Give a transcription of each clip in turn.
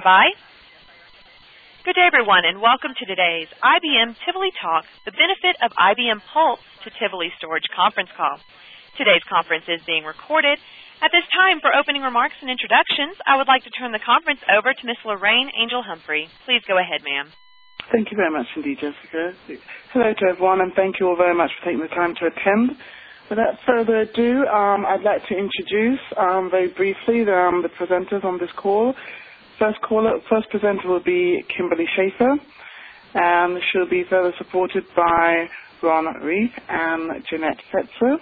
stand by. Good day, everyone, and welcome to today's IBM Tivoli Talk, the benefit of IBM Pulse to Tivoli Storage conference call. Today's conference is being recorded. At this time, for opening remarks and introductions, I would like to turn the conference over to Ms. Lorraine Angel Humphrey. Please go ahead, ma'am. Thank you very much indeed, Jessica. Hello to everyone, and thank you all very much for taking the time to attend. Without further ado, I'd like to introduce very briefly the presenters on this call. First presenter will be Kimberly Schaefer, and she'll be further supported by Ron Reif and Jeanette Fetzer.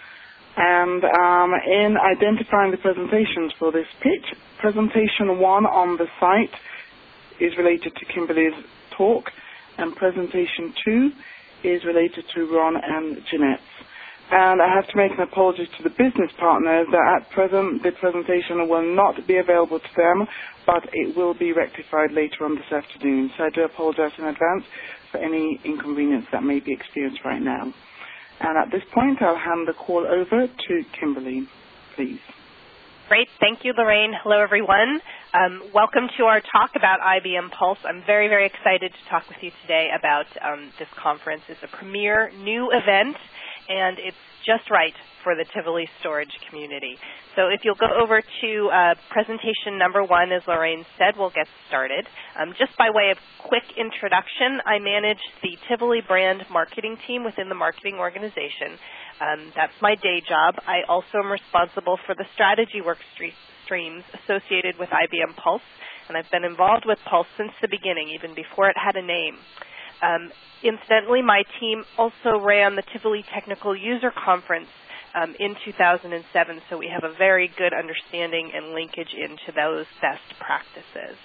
And in identifying the presentations for this pitch, presentation 1 on the site is related to Kimberly's talk, and presentation 2 is related to Ron and Jeanette's. And I have to make an apology to the business partners that at present the presentation will not be available to them, but it will be rectified later on this afternoon. So I do apologize in advance for any inconvenience that may be experienced right now. And at this point, I'll hand the call over to Kimberly, please. Great. Thank you, Lorraine. Hello, everyone. Welcome to our talk about IBM Pulse. I'm very, very excited to talk with you today about this conference. It's a premier new event, and it's just right for the Tivoli storage community. So if you'll go over to presentation number 1, as Lorraine said, we'll get started. Just by way of quick introduction, I manage the Tivoli brand marketing team within the marketing organization. That's my day job. I also am responsible for the strategy work streams associated with IBM Pulse, and I've been involved with Pulse since the beginning, even before it had a name. Incidentally, my team also ran the Tivoli Technical User Conference in 2007, so we have a very good understanding and linkage into those best practices.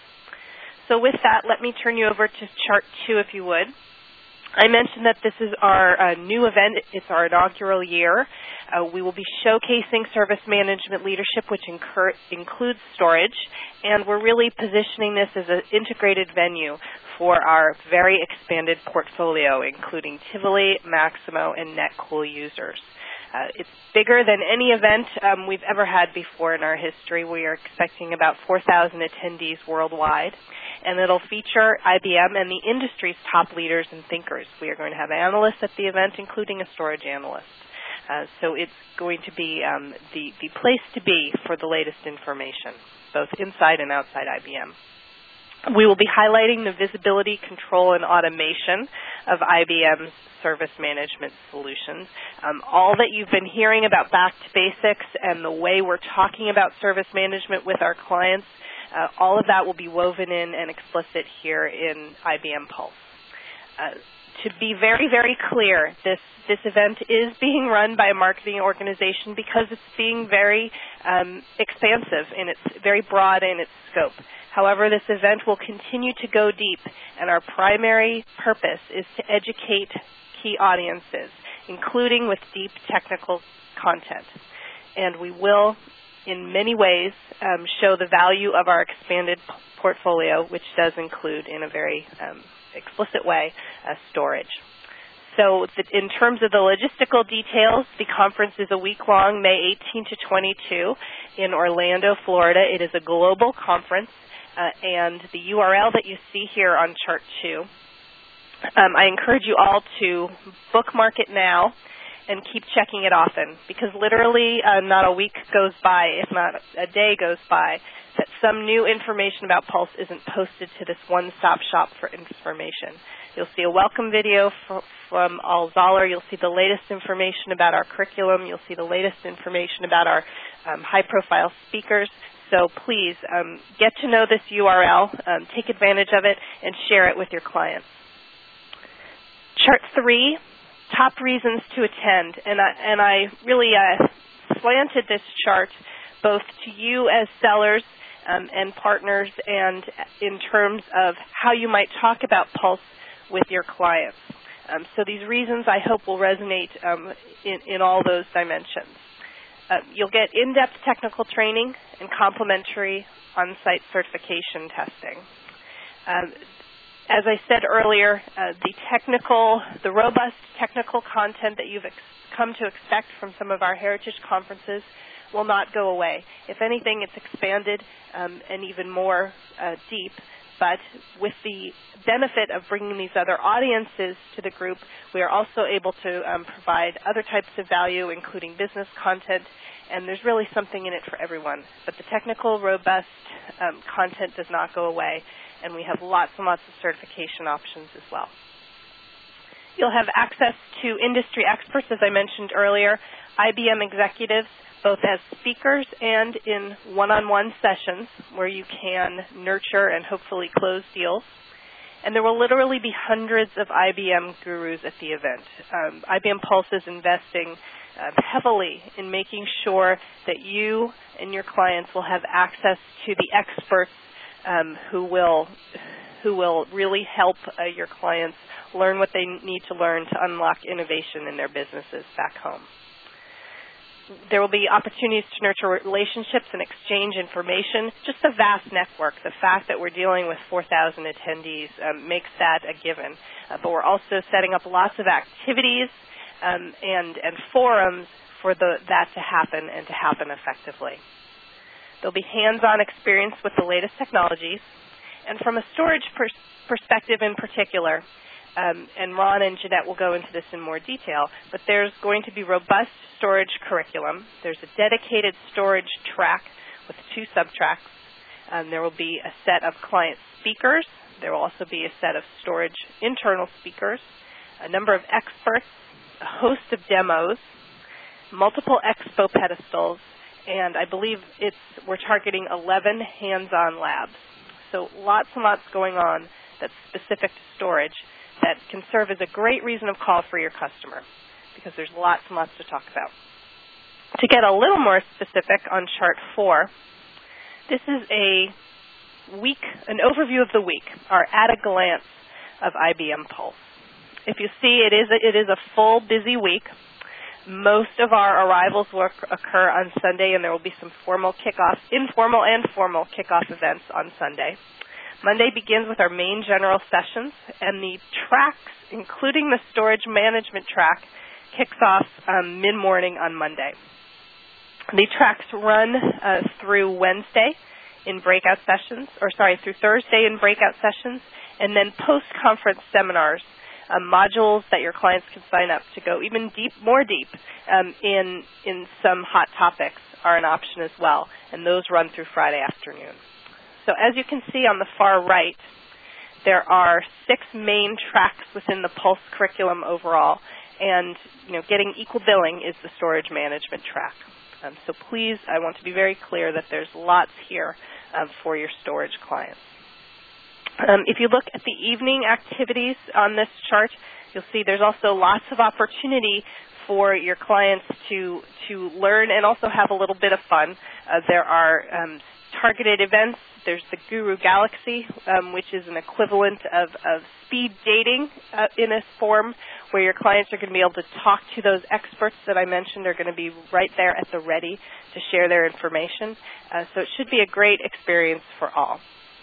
So with that, let me turn you over to chart 2, if you would. I mentioned that this is our new event. It's our inaugural year. We will be showcasing service management leadership, which includes storage, and we're really positioning this as an integrated venue for our very expanded portfolio, including Tivoli, Maximo, and NetCool users. It's bigger than any event we've ever had before in our history. We are expecting about 4,000 attendees worldwide, and it'll feature IBM and the industry's top leaders and thinkers. We are going to have analysts at the event, including a storage analyst. So it's going to be the place to be for the latest information, both inside and outside IBM. We will be highlighting the visibility, control, and automation of IBM's service management solutions. All that you've been hearing about back to basics and the way we're talking about service management with our clients, all of that will be woven in and explicit here in IBM Pulse. To be very, very clear, this event is being run by a marketing organization because it's being very expansive and it's very broad in its scope. However, this event will continue to go deep, and our primary purpose is to educate key audiences, including with deep technical content. And we will, in many ways, show the value of our expanded portfolio, which does include, in a very explicit way, storage. So in terms of the logistical details, the conference is a week-long, May 18 to 22 in Orlando, Florida. It is a global conference, and the URL that you see here on chart 2, I encourage you all to bookmark it now and keep checking it often, because literally not a week goes by, if not a day goes by, that some new information about Pulse isn't posted to this one-stop shop for information. You'll see a welcome video from Al Zoller. You'll see the latest information about our curriculum. You'll see the latest information about our high-profile speakers. So please get to know this URL, take advantage of it, and share it with your clients. Chart 3, top reasons to attend. And I really slanted this chart both to you as sellers and partners, and in terms of how you might talk about Pulse with your clients. So these reasons, I hope, will resonate in all those dimensions. You'll get in-depth technical training and complimentary on-site certification testing. As I said earlier, the robust technical content that you've come to expect from some of our heritage conferences will not go away. If anything, it's expanded and even more deep. But with the benefit of bringing these other audiences to the group, we are also able to provide other types of value, including business content, and there's really something in it for everyone. But the technical, robust content does not go away, and we have lots and lots of certification options as well. You'll have access to industry experts, as I mentioned earlier, IBM executives, both as speakers and in one-on-one sessions where you can nurture and hopefully close deals. And there will literally be hundreds of IBM gurus at the event. IBM Pulse is investing heavily in making sure that you and your clients will have access to the experts who will really help your clients learn what they need to learn to unlock innovation in their businesses back home. There will be opportunities to nurture relationships and exchange information. Just a vast network. The fact that we're dealing with 4,000 attendees makes that a given. But we're also setting up lots of activities and forums for that to happen and to happen effectively. There'll be hands-on experience with the latest technologies. And from a storage perspective in particular, and Ron and Jeanette will go into this in more detail, but there's going to be robust storage curriculum. There's a dedicated storage track with 2 subtracks. There will be a set of client speakers. There will also be a set of storage internal speakers, a number of experts, a host of demos, multiple expo pedestals, and I believe we're targeting 11 hands-on labs. So lots and lots going on that's specific to storage that can serve as a great reason of call for your customer, because there's lots and lots to talk about. To get a little more specific on Chart 4, this is an overview of the week, our at-a-glance of IBM Pulse. If you see, it is a full, busy week. Most of our arrivals will occur on Sunday, and there will be some informal and formal kickoff events on Sunday. Monday begins with our main general sessions, and the tracks, including the storage management track, kicks off mid-morning on Monday. The tracks run through Wednesday in breakout sessions, through Thursday in breakout sessions, and then post-conference seminars, modules that your clients can sign up to go even more deep in some hot topics are an option as well, and those run through Friday afternoon. So as you can see on the far right, there are 6 main tracks within the Pulse curriculum overall, and getting equal billing is the storage management track. So please, I want to be very clear that there's lots here for your storage clients. If you look at the evening activities on this chart, you'll see there's also lots of opportunity for your clients to learn and also have a little bit of fun. There are targeted events. There's the Guru Galaxy, which is an equivalent of speed dating in a form where your clients are going to be able to talk to those experts that I mentioned are going to be right there at the ready to share their information. So it should be a great experience for all.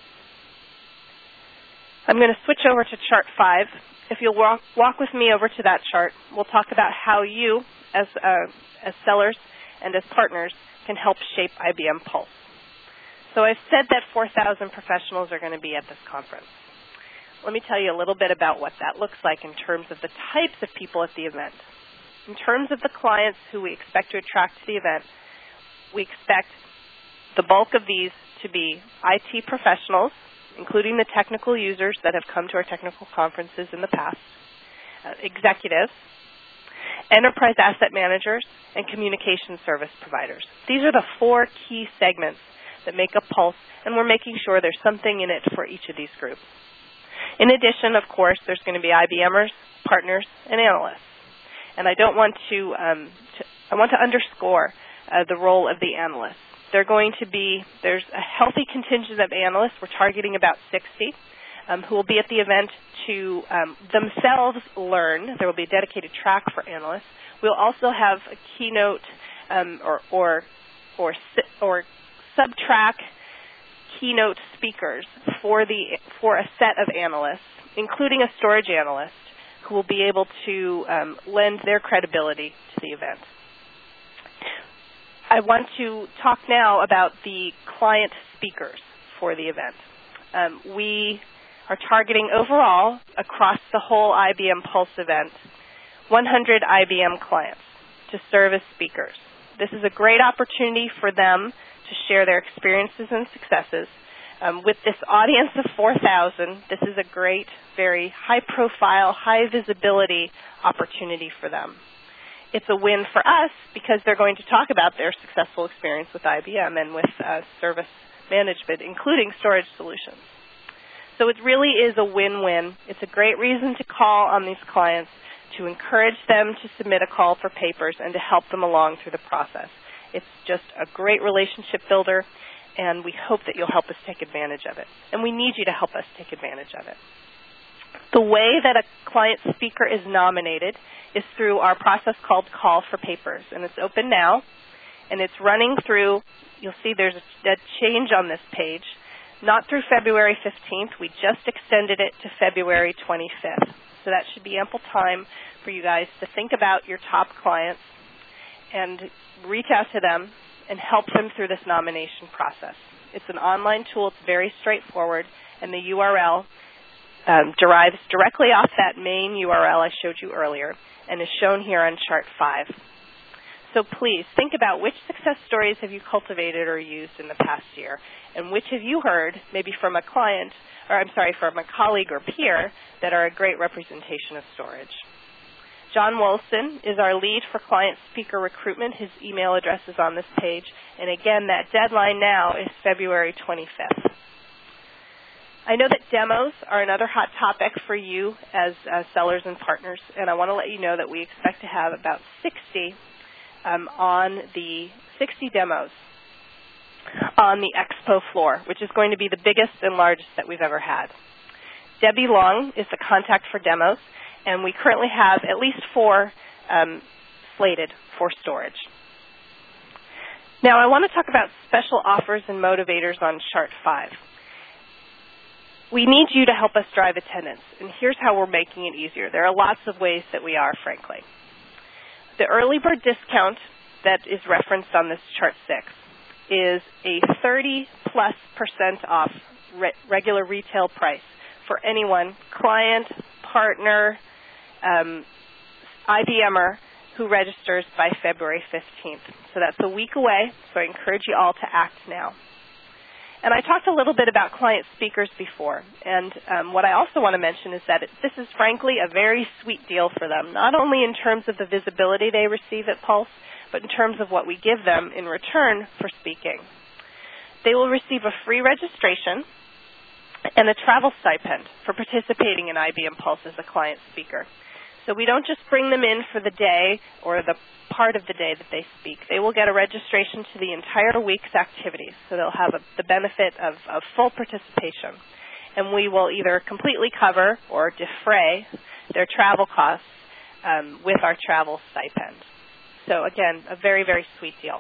I'm going to switch over to Chart 5. If you'll walk with me over to that chart, we'll talk about how you, as sellers and as partners, can help shape IBM Pulse. So I've said that 4,000 professionals are going to be at this conference. Let me tell you a little bit about what that looks like in terms of the types of people at the event. In terms of the clients who we expect to attract to the event, we expect the bulk of these to be IT professionals, including the technical users that have come to our technical conferences in the past, executives, enterprise asset managers, and communication service providers. These are the 4 key segments that make up Pulse, and we're making sure there's something in it for each of these groups. In addition, of course, there's going to be IBMers, partners, and analysts. And I want to underscore the role of the analysts. There's a healthy contingent of analysts. We're targeting about 60 who will be at the event to themselves learn. There will be a dedicated track for analysts. We'll also have a keynote or sub-track keynote speakers for a set of analysts, including a storage analyst who will be able to lend their credibility to the event. I want to talk now about the client speakers for the event. We are targeting overall, across the whole IBM Pulse event, 100 IBM clients to serve as speakers. This is a great opportunity for them to share their experiences and successes. With this audience of 4,000, this is a great, very high-profile, high-visibility opportunity for them. It's a win for us because they're going to talk about their successful experience with IBM and with service management, including storage solutions. So it really is a win-win. It's a great reason to call on these clients, to encourage them to submit a call for papers and to help them along through the process. It's just a great relationship builder, and we hope that you'll help us take advantage of it. And we need you to help us take advantage of it. The way that a client speaker is nominated is through our process called Call for Papers, and it's open now, and it's running through, you'll see there's a change on this page, not through February 15th. We just extended it to February 25th. So that should be ample time for you guys to think about your top clients and reach out to them and help them through this nomination process. It's an online tool. It's very straightforward, and the URL derives directly off that main URL I showed you earlier and is shown here on Chart 5. So please think about which success stories have you cultivated or used in the past year, and which have you heard, maybe from a client, or from a colleague or peer, that are a great representation of storage. John Wolfson is our lead for client speaker recruitment. His email address is on this page. And again, that deadline now is February 25th. I know that demos are another hot topic for you as sellers and partners, and I want to let you know that we expect to have about 60 demos on the expo floor, which is going to be the biggest and largest that we've ever had. Debbie Long is the contact for demos, and we currently have at least 4 slated for storage. Now, I want to talk about special offers and motivators on Chart 5. We need you to help us drive attendance, and here's how we're making it easier. There are lots of ways that we are, frankly. The early bird discount that is referenced on this Chart 6 is a 30+% off regular retail price for anyone, client, partner, IBMer, who registers by February 15th. So that's a week away, so I encourage you all to act now. And I talked a little bit about client speakers before, and what I also want to mention is that this is frankly a very sweet deal for them, not only in terms of the visibility they receive at Pulse, but in terms of what we give them in return for speaking. They will receive a free registration and a travel stipend for participating in IBM Pulse as a client speaker. So we don't just bring them in for the day or the part of the day that they speak. They will get a registration to the entire week's activities, so they'll have the benefit of full participation. And we will either completely cover or defray their travel costs with our travel stipend. So again, a very, very sweet deal.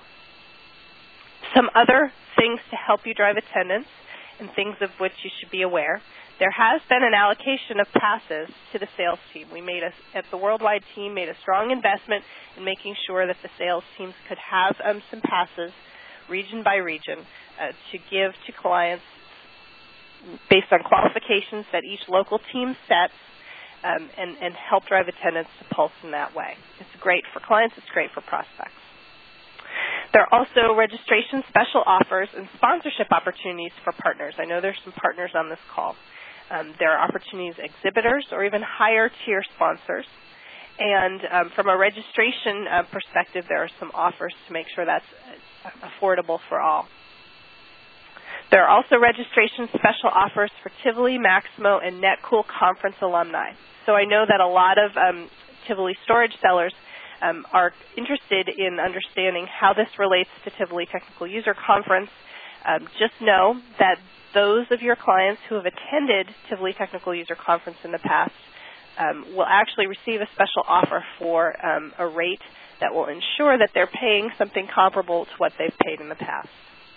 Some other things to help you drive attendance and things of which you should be aware. There has been an allocation of passes to the sales team. We at the Worldwide team, made a strong investment in making sure that the sales teams could have some passes region by region to give to clients based on qualifications that each local team sets and help drive attendance to Pulse in that way. It's great for clients. It's great for prospects. There are also registration special offers and sponsorship opportunities for partners. I know there's some partners on this call. There are opportunities, exhibitors, or even higher tier sponsors. And from a registration perspective, there are some offers to make sure that's affordable for all. There are also registration special offers for Tivoli, Maximo, and NetCool conference alumni. So I know that a lot of Tivoli storage sellers are interested in understanding how this relates to Tivoli Technical User Conference. Just know that those of your clients who have attended Tivoli Technical User Conference in the past will actually receive a special offer for a rate that will ensure that they're paying something comparable to what they've paid in the past.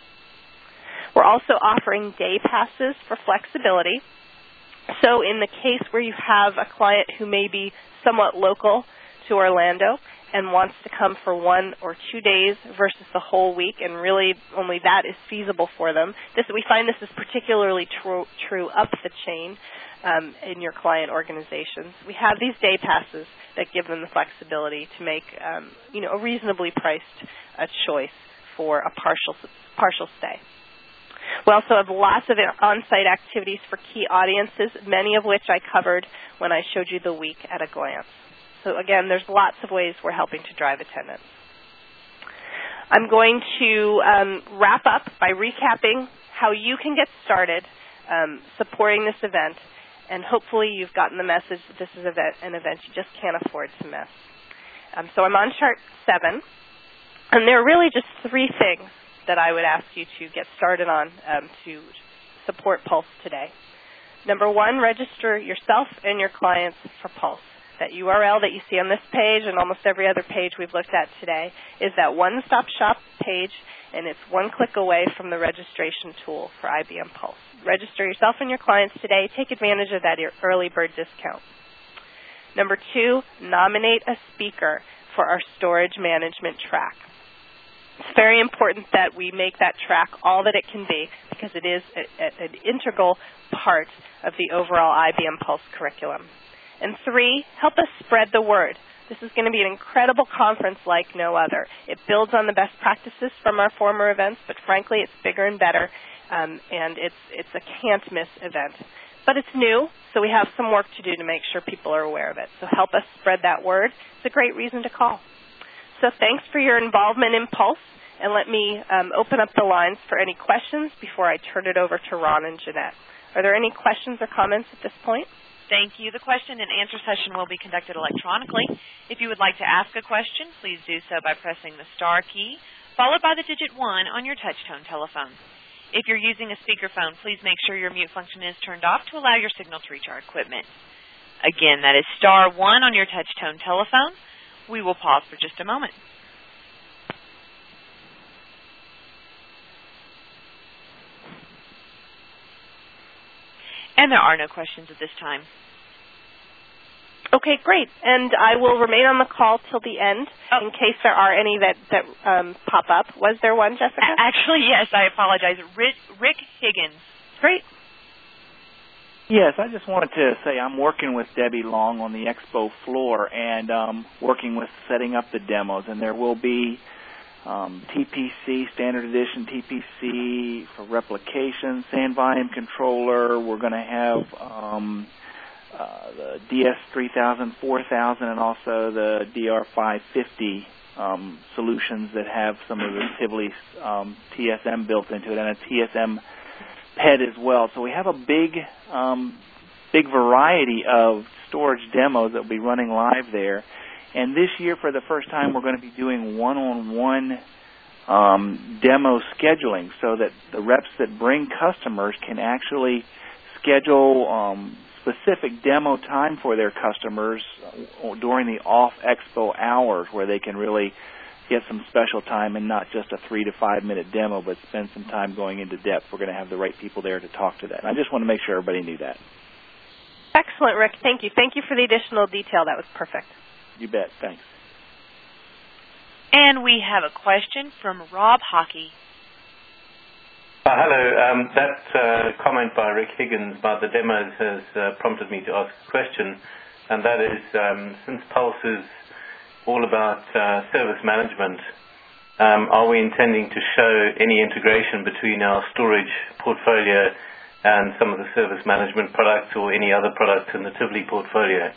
We're also offering day passes for flexibility. So in the case where you have a client who may be somewhat local to Orlando and wants to come for 1 or 2 days versus the whole week, and really only that is feasible for them. We find this is particularly true up the chain in your client organizations. We have these day passes that give them the flexibility to make a reasonably priced choice for a partial stay. We also have lots of on-site activities for key audiences, many of which I covered when I showed you the week at a glance. So again, there's lots of ways we're helping to drive attendance. I'm going to wrap up by recapping how you can get started supporting this event, and hopefully you've gotten the message that this is an event you just can't afford to miss. So I'm on chart 7, and there are really just 3 things that I would ask you to get started on to support Pulse today. Number 1, register yourself and your clients for Pulse. That URL that you see on this page and almost every other page we've looked at today is that one-stop shop page, and it's 1 click away from the registration tool for IBM Pulse. Register yourself and your clients today. Take advantage of that early bird discount. Number 2, nominate a speaker for our storage management track. It's very important that we make that track all that it can be, because it is an integral part of the overall IBM Pulse curriculum. And 3, help us spread the word. This is going to be an incredible conference like no other. It builds on the best practices from our former events, but frankly, it's bigger and better, and it's a can't-miss event. But it's new, so we have some work to do to make sure people are aware of it. So help us spread that word. It's a great reason to call. So thanks for your involvement in Pulse, and let me open up the lines for any questions before I turn it over to Ron and Jeanette. Are there any questions or comments at this point? Thank you. The question and answer session will be conducted electronically. If you would like to ask a question, please do so by pressing the star key, followed by the digit 1 on your touch-tone telephone. If you're using a speakerphone, please make sure your mute function is turned off to allow your signal to reach our equipment. Again, that is star 1 on your touch-tone telephone. We will pause for just a moment. And there are no questions at this time. Okay, great. And I will remain on the call till the end in case there are any that pop up. Was there one, Jessica? Actually, yes. I apologize. Rick Higgins. Great. Yes, I just wanted to say I'm working with Debbie Long on the expo floor and working with setting up the demos. And there will be TPC, standard edition TPC for replication, sand volume controller. We're going to have the DS3000, 4000, and also the DR550 solutions that have some of the Tivoli TSM built into it, and a TSM PED as well. So we have a big variety of storage demos that will be running live there. And this year, for the first time, we're going to be doing one-on-one demo scheduling so that the reps that bring customers can actually schedule specific demo time for their customers during the off-expo hours, where they can really get some special time and not just a 3 to 5 minute demo, but spend some time going into depth. We're going to have the right people there to talk to that. And I just want to make sure everybody knew that. Excellent, Rick. Thank you. Thank you for the additional detail. That was perfect. You bet. Thanks. And we have a question from Rob Hockey. Hello. That comment by Rick Higgins about the demos has prompted me to ask a question, and that is, since Pulse is all about service management, are we intending to show any integration between our storage portfolio and some of the service management products or any other products in the Tivoli portfolio?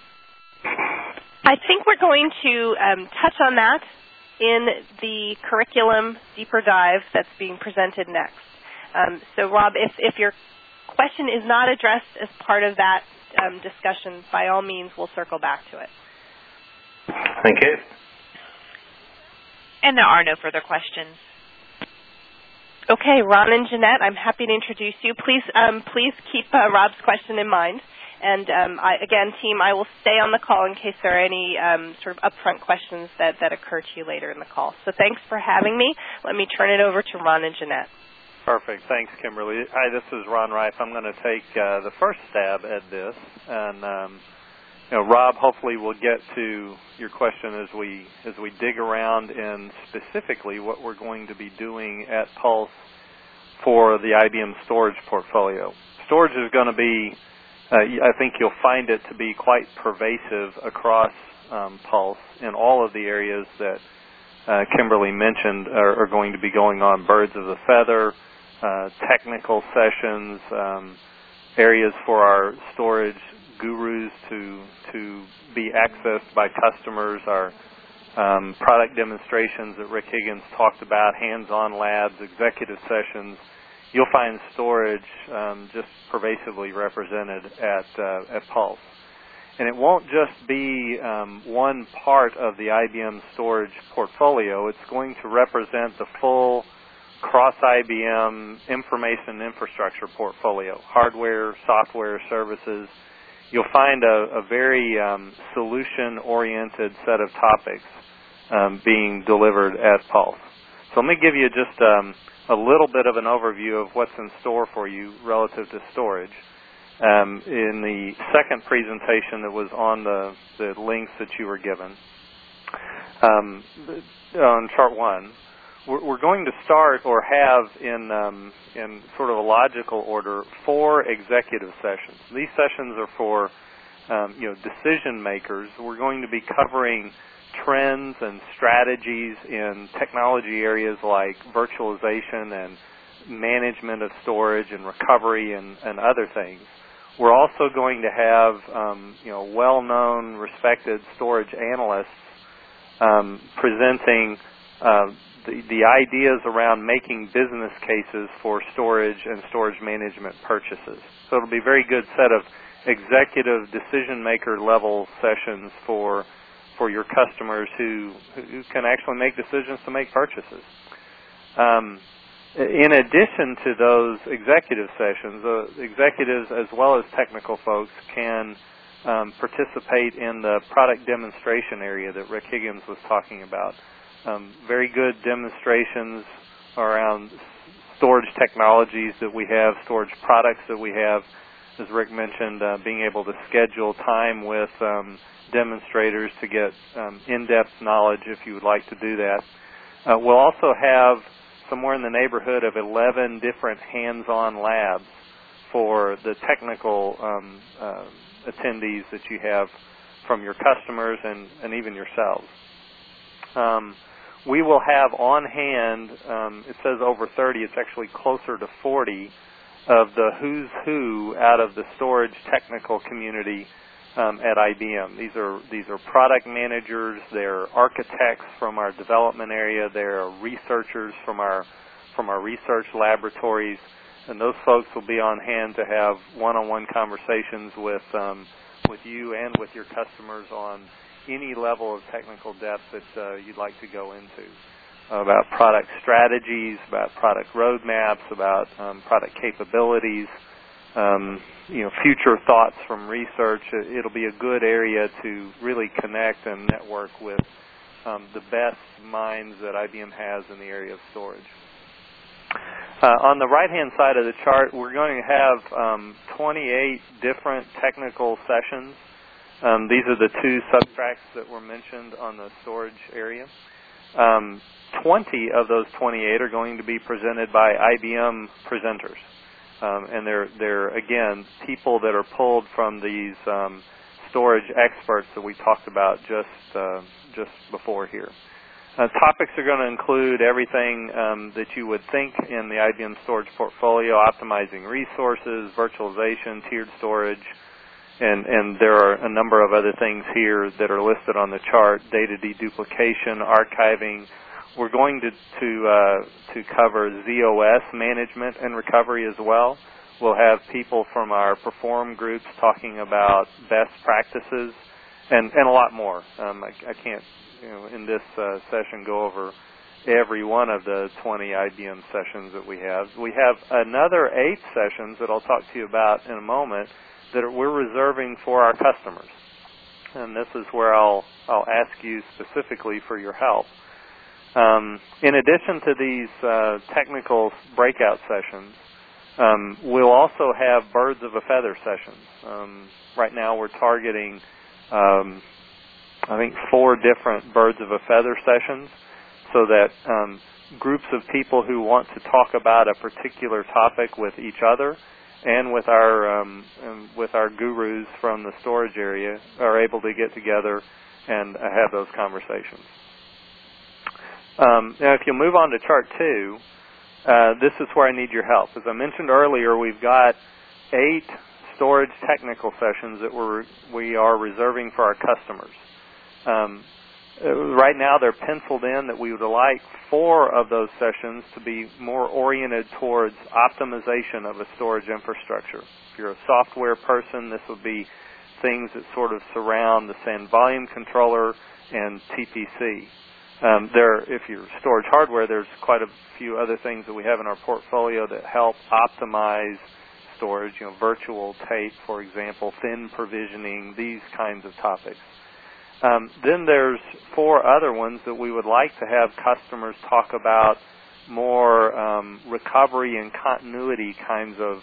I think we're going to touch on that in the curriculum deeper dive that's being presented next. So, Rob, if your question is not addressed as part of that discussion, by all means, we'll circle back to it. Thank you. And there are no further questions. Okay, Ron and Jeanette, I'm happy to introduce you. Please keep Rob's question in mind. And again, team, I will stay on the call in case there are any sort of upfront questions that occur to you later in the call. So thanks for having me. Let me turn it over to Ron and Jeanette. Perfect. Thanks, Kimberly. Hi, this is Ron Reif. I'm going to take the first stab at this. And Rob, hopefully we'll get to your question as we dig around in specifically what we're going to be doing at Pulse for the IBM storage portfolio. Storage is going to be, I think you'll find it to be quite pervasive across Pulse in all of the areas that Kimberly mentioned are going to be going on: birds of the feather, technical sessions, areas for our storage gurus to be accessed by customers, our product demonstrations that Rick Higgins talked about, hands-on labs, executive sessions. You'll find storage just pervasively represented at Pulse. And it won't just be one part of the IBM storage portfolio. It's going to represent the full cross-IBM information infrastructure portfolio: hardware, software, services. You'll find a very solution-oriented set of topics being delivered at Pulse. So let me give you just a little bit of an overview of what's in store for you relative to storage. In the second presentation that was on the links that you were given, on chart 1, we're going to start or have in sort of a logical order 4 executive sessions. These sessions are for decision makers. We're going to be covering trends and strategies in technology areas like virtualization and management of storage and recovery and other things. We're also going to have well-known, respected storage analysts presenting the ideas around making business cases for storage and storage management purchases. So it'll be a very good set of executive decision-maker level sessions for your customers who can actually make decisions to make purchases. In addition to those executive sessions, executives as well as technical folks can participate in the product demonstration area that Rick Higgins was talking about. Very good demonstrations around storage technologies that we have, storage products that we have. As Rick mentioned, being able to schedule time with demonstrators to get in-depth knowledge if you would like to do that. We'll also have somewhere in the neighborhood of 11 different hands-on labs for the technical attendees that you have from your customers and even yourselves. We will have on hand, it says over 30, it's actually closer to 40, of the who's who out of the storage technical community at IBM. These are product managers, they're architects from our development area, they're researchers from our research laboratories, and those folks will be on hand to have one-on-one conversations with you and with your customers on any level of technical depth that you'd like to go into, about product strategies, about product roadmaps, about product capabilities, future thoughts from research. It'll be a good area to really connect and network with the best minds that IBM has in the area of storage. On the right-hand side of the chart, we're going to have 28 different technical sessions. These are the 2 subtracts that were mentioned on the storage area. 20 of those 28 are going to be presented by IBM presenters. And they're again, people that are pulled from these storage experts that we talked about just before here. Topics are going to include everything that you would think in the IBM storage portfolio: optimizing resources, virtualization, tiered storage, and there are a number of other things here that are listed on the chart: data deduplication, archiving. We're going to cover ZOS management and recovery as well. We'll have people from our Perform groups talking about best practices and a lot more. I can't, in this session go over every one of the 20 IBM sessions that we have. We have another 8 sessions that I'll talk to you about in a moment that we're reserving for our customers. And this is where I'll ask you specifically for your help. In addition to these technical breakout sessions, we'll also have birds of a feather sessions. Right now we're targeting I think 4 different birds of a feather sessions, so that groups of people who want to talk about a particular topic with each other and with our gurus from the storage area are able to get together and have those conversations. Now, if you move on to chart 2, this is where I need your help. As I mentioned earlier, we've got 8 storage technical sessions that we are reserving for our customers. Right now, they're penciled in that we would like 4 of those sessions to be more oriented towards optimization of a storage infrastructure. If you're a software person, this would be things that sort of surround the SAN volume controller and TPC. If you're storage hardware, there's quite a few other things that we have in our portfolio that help optimize storage, virtual tape, for example, thin provisioning, these kinds of topics. Then there's 4 other ones that we would like to have customers talk about, more recovery and continuity kinds of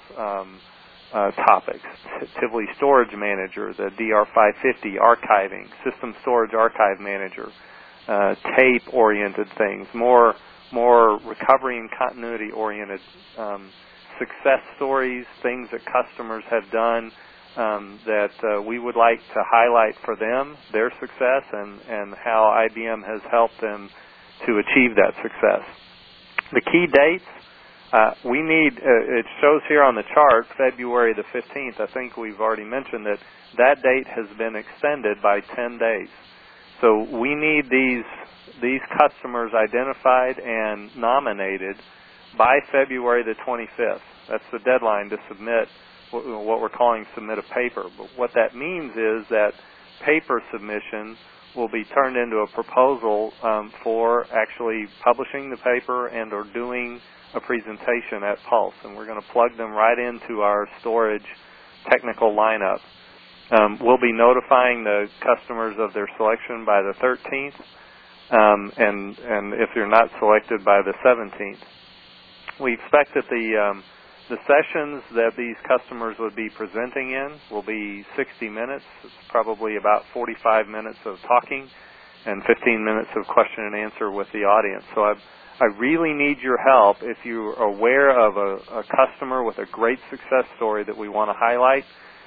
topics. Tivoli Storage Manager, the DR550 archiving, System Storage Archive Manager, tape-oriented things, more recovery and continuity-oriented success stories, things that customers have done that we would like to highlight for them, their success, and how IBM has helped them to achieve that success. The key dates, we need, it shows here on the chart, February the 15th. I think we've already mentioned that date has been extended by 10 days. So we need these customers identified and nominated by February the 25th. That's the deadline to submit what we're calling submit a paper. But what that means is that paper submission will be turned into a proposal for actually publishing the paper and or doing a presentation at Pulse. And we're going to plug them right into our storage technical lineup. We'll be notifying the customers of their selection by the 13th, and if you're not selected, by the 17th. We expect that the sessions that these customers would be presenting in will be 60 minutes. It's probably about 45 minutes of talking and 15 minutes of question and answer with the audience. So I really need your help if you're aware of a customer with a great success story that we want to highlight,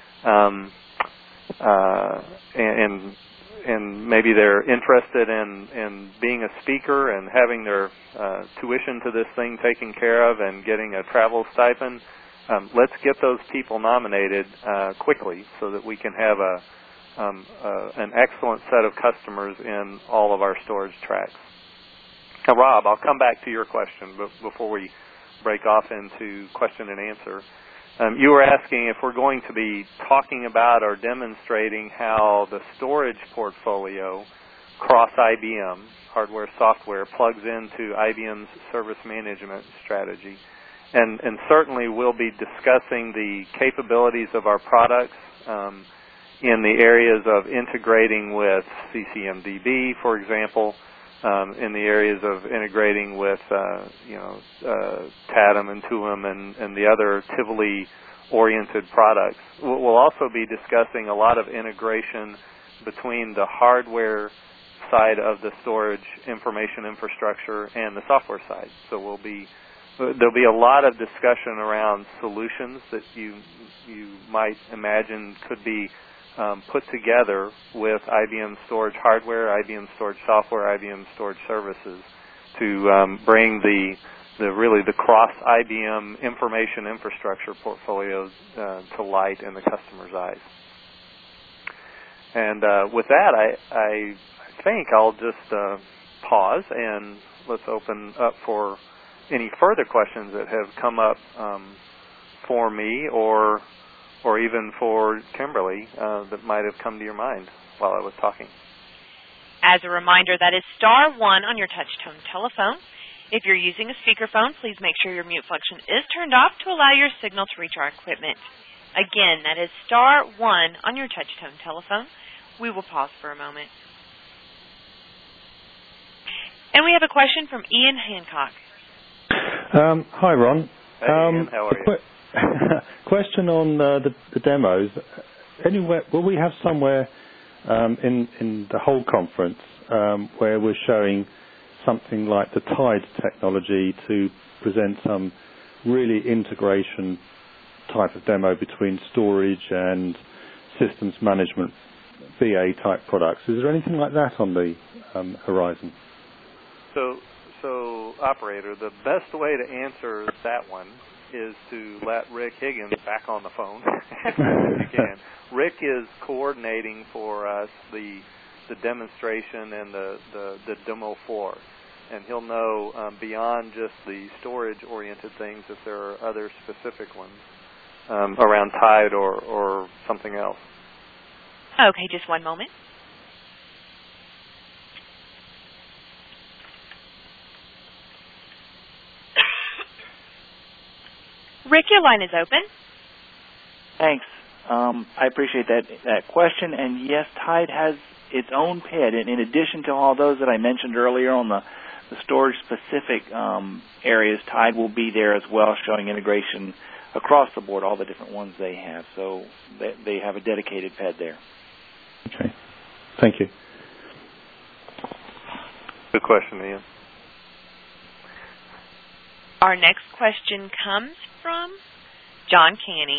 and maybe they're interested in being a speaker and having their tuition to this thing taken care of and getting a travel stipend. Let's get those people nominated quickly so that we can have an excellent set of customers in all of our storage tracks. Now, Rob, I'll come back to your question, but before we break off into question and answer. You were asking if we're going to be talking about or demonstrating how the storage portfolio cross IBM, hardware, software, plugs into IBM's service management strategy. And certainly we'll be discussing the capabilities of our products in the areas of integrating with CCMDB, for example, in the areas of integrating with, TADM and TUIM and the other Tivoli-oriented products. We'll also be discussing a lot of integration between the hardware side of the storage information infrastructure and the software side. So there'll be a lot of discussion around solutions that you might imagine could be put together with IBM storage hardware, IBM storage software, IBM storage services to bring the cross IBM information infrastructure portfolios to light in the customer's eyes. And with that, I think I'll just pause and let's open up for any further questions that have come up for me or even for Kimberly that might have come to your mind while I was talking. As a reminder, that is *1 on your touch-tone telephone. If you're using a speakerphone, please make sure your mute function is turned off to allow your signal to reach our equipment. Again, that is *1 on your touch-tone telephone. We will pause for a moment. And we have a question from Ian Hancock. Hi, Ron. Hey, Ian, how are you? Question on the demos. Anywhere, will we have somewhere in the whole conference where we're showing something like the Tide technology to present some really integration type of demo between storage and systems management, BA type products. Is there anything like that on the horizon? So, operator, the best way to answer that one is to let Rick Higgins back on the phone if you can. Rick is coordinating for us the demonstration and the demo floor, and he'll know beyond just the storage-oriented things if there are other specific ones around Tide or something else. Okay, just one moment. Rick, your line is open. Thanks. I appreciate that question. And yes, Tide has its own PID. And in addition to all those that I mentioned earlier on the storage-specific areas, Tide will be there as well, showing integration across the board, all the different ones they have. So they have a dedicated PID there. Okay. Thank you. Good question, Ian. Our next question comes from John Canny.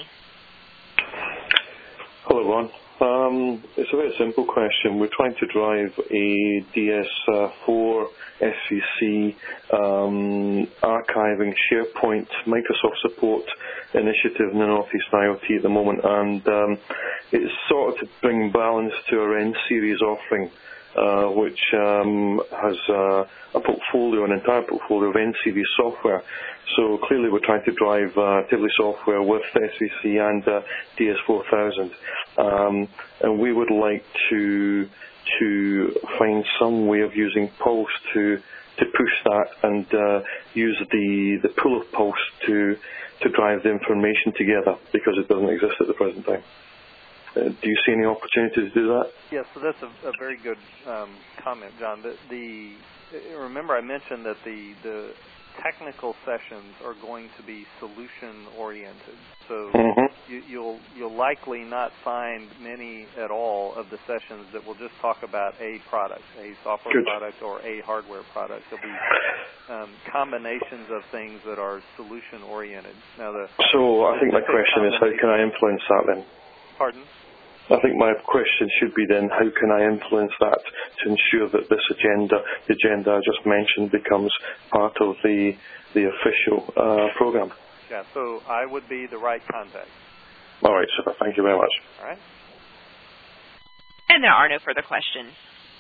Hello, Ron. It's a very simple question. We're trying to drive a DS4 SVC archiving SharePoint Microsoft support initiative in the Northeast IoT at the moment, and it's sort of to bring balance to our N-Series offering, which has a portfolio, an entire portfolio of N-Series software. So clearly we're trying to drive Tivoli software with SVC and DS4000. And we would like to find some way of using Pulse to push that and use the pool of Pulse to drive the information together, because it doesn't exist at the present time. Do you see any opportunity to do that? Yes, so that's a very good comment, John. Remember I mentioned that the technical sessions are going to be solution-oriented. So you'll likely not find many at all of the sessions that will just talk about a product, a software product or a hardware product. There'll be combinations of things that are solution-oriented. So I think my question is, how can I influence that then? Pardon? I think my question should be then, how can I influence that to ensure that this agenda, the agenda I just mentioned, becomes part of the official program? Yeah, so I would be the right contact. All right, super. Thank you very much. All right. And there are no further questions.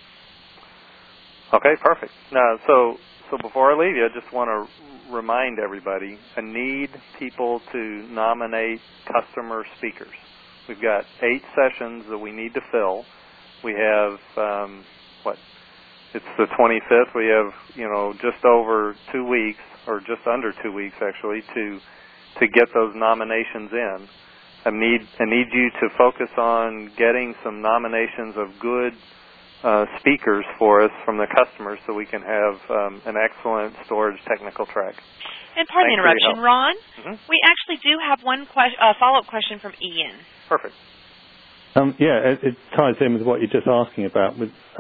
Okay, perfect. Now, so before I leave you, I just want to remind everybody, I need people to nominate customer speakers. We've got 8 sessions that we need to fill. We have, it's the 25th. We have, just over 2 weeks, or just under 2 weeks actually, to get those nominations in. I need you to focus on getting some nominations of good speakers for us from the customers, so we can have an excellent storage technical track. And pardon the interruption, Ron. We actually do have one follow-up question from Ian. Perfect. It ties in with what you're just asking about.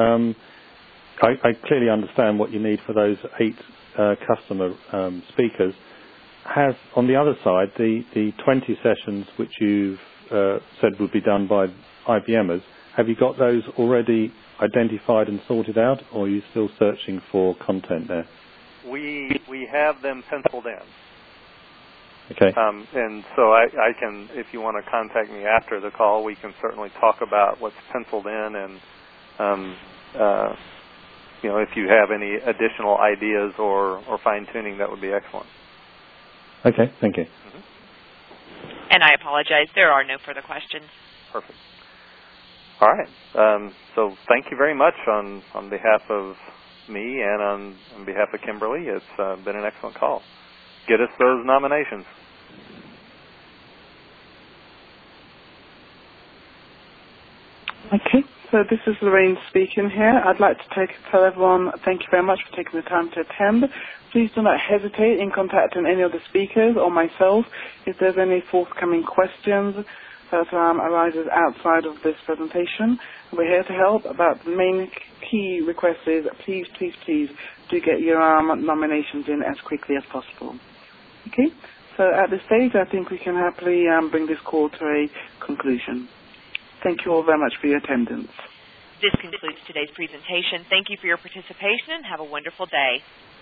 I clearly understand what you need for those 8 customer speakers. On the other side, the 20 sessions which you've said would be done by IBMers, have you got those already identified and sorted out, or are you still searching for content there? We have them penciled in. Okay. And so I can, if you want to contact me after the call, we can certainly talk about what's penciled in, and if you have any additional ideas or fine-tuning, that would be excellent. Okay, thank you. And I apologize, there are no further questions. Perfect. All right. So thank you very much on behalf of me and on behalf of Kimberly. It's been an excellent call. Get us those nominations. Okay, so this is Lorraine speaking here. I'd like to tell everyone, thank you very much for taking the time to attend. Please do not hesitate in contacting any of the speakers or myself if there's any forthcoming questions that arises outside of this presentation. We're here to help, but the main key request is please, please, please do get your nominations in as quickly as possible. Okay? So at this stage, I think we can happily bring this call to a conclusion. Thank you all very much for your attendance. This concludes today's presentation. Thank you for your participation and have a wonderful day.